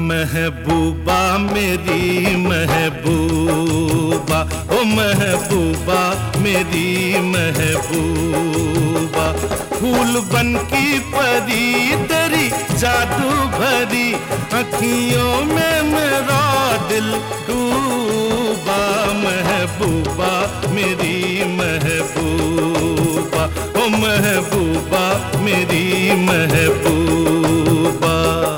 महबूबा मेरी महबूबा, ओ महबूबा मेरी महबूबा, फूल बन की परी तेरी जादू भरी अखियों में मेरा दिल डूबा। महबूबा मेरी महबूबा, ओ महबूबा मेरी महबूबा।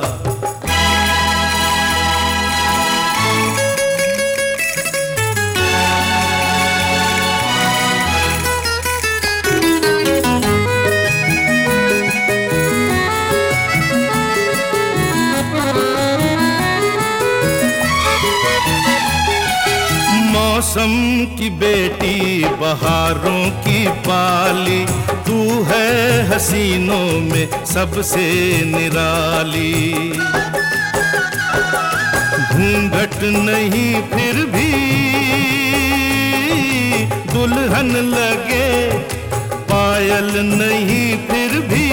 मौसम की बेटी बहारों की पाली, तू है हसीनों में सबसे निराली। घूंघट नहीं फिर भी दुल्हन लगे, पायल नहीं फिर भी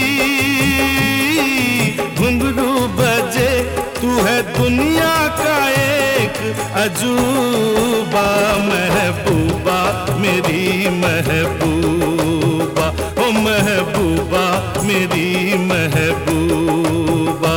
घुंघरू बजे, तू है दुनिया का एक अजूबा। महबूबा मेरी महबूबा, ओ महबूबा मेरी महबूबा।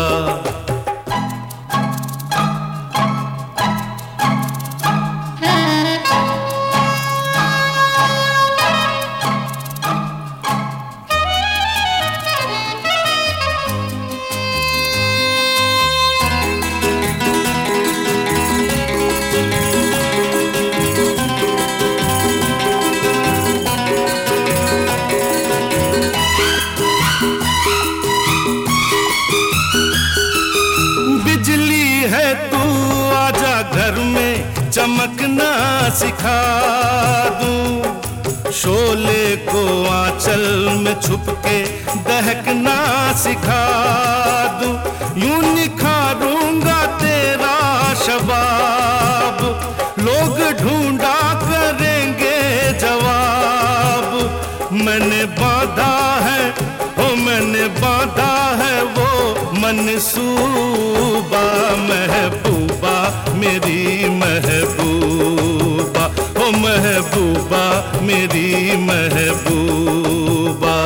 है तू आजा घर में चमकना सिखा दूं, शोले को आंचल में छुप के दहकना सिखा दूं। यूं निखारूंगा तेरा शबाब, लोग ढूंढा करेंगे जवाब। मैंने बांधा है, ओ मैंने बांधा है वो मनसूबा। महबूबा मेरी महबूबा, ओ महबूबा मेरी महबूबा।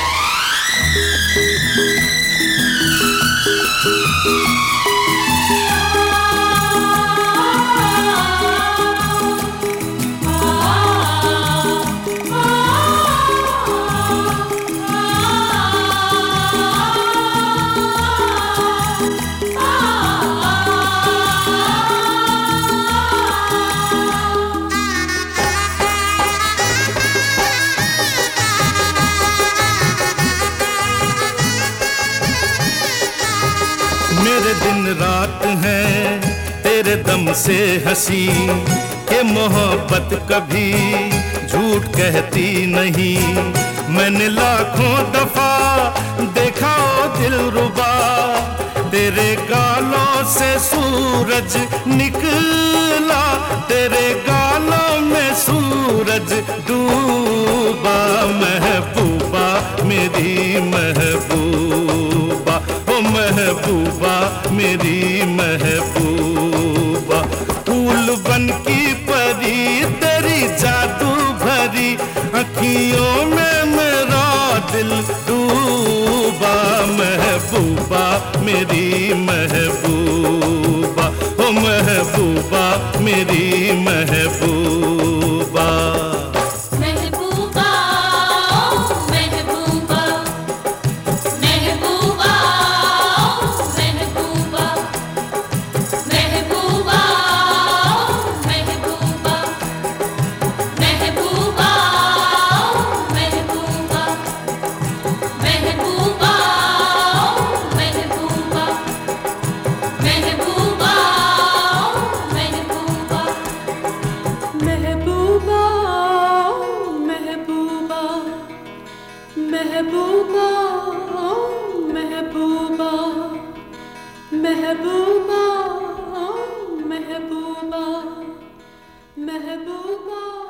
मेरे दिन रात है तेरे दम से हंसी, के मोहब्बत कभी झूठ कहती नहीं। मैंने लाखों दफा देखा ओ दिलरुबा, तेरे गालों से सूरज निकला, तेरे गालों में सूरज डूबा। महबूबा मेरी महबूबा, ओ महबूबा मेरी महबूबा, फूल बन की परी तेरी जादू भरी अखियों में मेरा दिल डूबा। महबूबा मेरी महबूबा, ओ महबूबा मेरी महबूबा। महबूबा महबूबा महबूबा महबूबा महबूबा।